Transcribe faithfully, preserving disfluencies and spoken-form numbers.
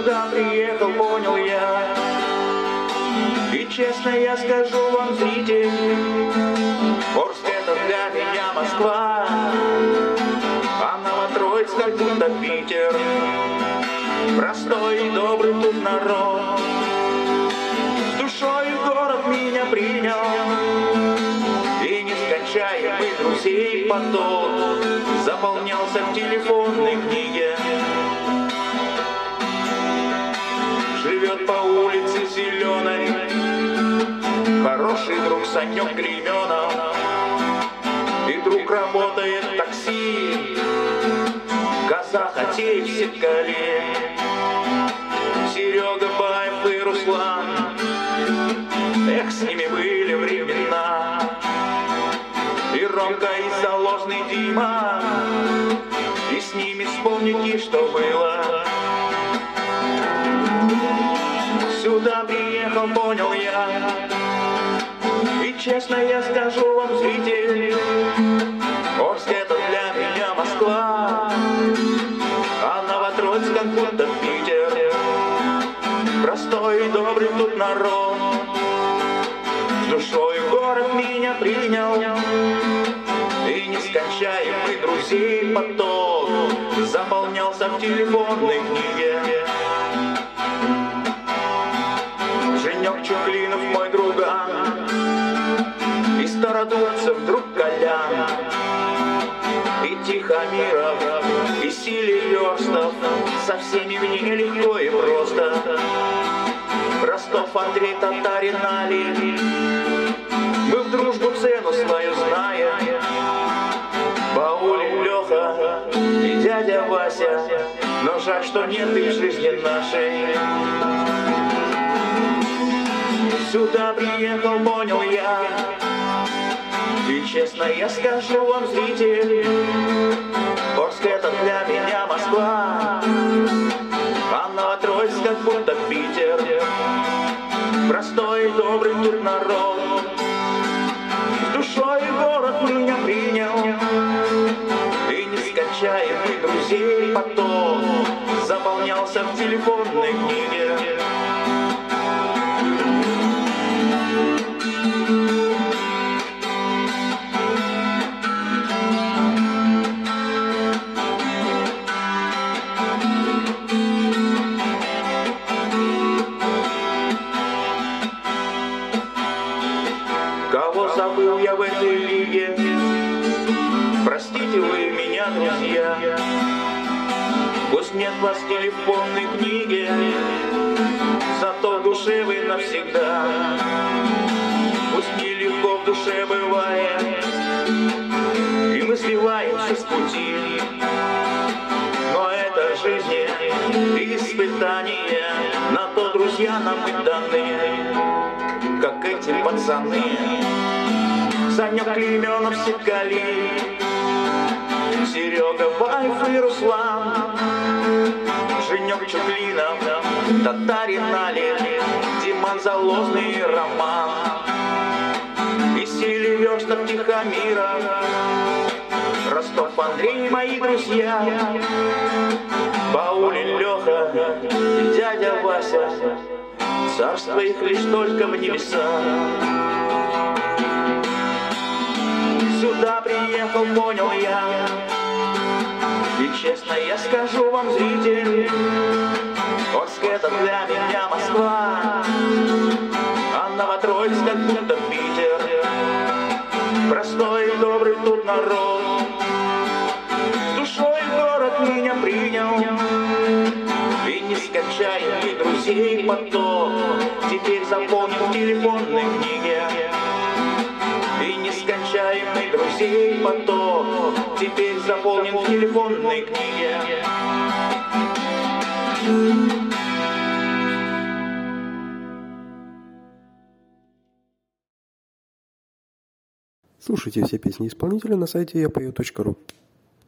Сюда приехал, понял я. И честно я скажу вам, зритель, Орск — это для меня Москва, а Новотроицк как будто Питер. Простой и добрый тут народ, с душой город меня принял, и нескончаемый друзей поток заполнялся в телефонной книге. Живет по улице Зеленой хороший друг Санек Клейменов, и друг работает в такси, Казах, Атеев, Сеткале, Серега Баев и Руслан. Эх, с ними были времена. И Ромка, и Заложный Дима, и с ними вспомните, что было. Сюда приехал, понял я. И честно я скажу вам, зритель, Орск — это для меня Москва, а Новотроицк как будто Питер. Простой и добрый тут народ, с душой город меня принял, и нескончаемый друзей поток заполнялся в телефонной книге. Женек Чуклинов мой друган, и Стародубцев друг Колян, и Тихомиров, и Селиверстов, со всеми мне легко и просто. Ростов, Андрей, Татарин, Али, мы в дружбу цену свою знаем. Баулин, Леха и дядя Вася, но жаль, что нет их в жизни нашей. Сюда приехал, понял я. И честно я скажу вам, зритель, Орск — это для меня Москва, а Новотроицк как будто Питер. Простой и добрый тут народ, с душой город меня принял, и нескончаемый друзей поток заполнялся в телефонной книге. Кого забыл я в этой лиге, простите вы меня, друзья. Пусть нет вас в телефонной книге, зато в душе вы навсегда. Пусть нелегко в душе бывает, и мы сбиваемся с пути, но это жизнь и испытание, на то друзья нам и даны, как эти пацаны. Санек Клейменов, Сеткали, Серега Баев и Руслан, Женек Чуклинов, Татарин, Али, Диман, Заложный и Роман, и Селиверстов, Тихомиров, Ростов, Андрей, мои друзья, Баулин, Леха и дядя Вася, царство их лишь только в небеса. Сюда приехал, понял я. И честно я скажу вам, зритель, Орск — это для меня Москва, а Новотроицк как будто Питер. Простой и добрый тут народ, с душой город меня принял, и нескончаемый друзей поток теперь заполнен в телефонной книге. И нескончаемый друзей поток теперь заполнен в телефонной книге. Слушайте все песни исполнителя на сайте я пою точка ру.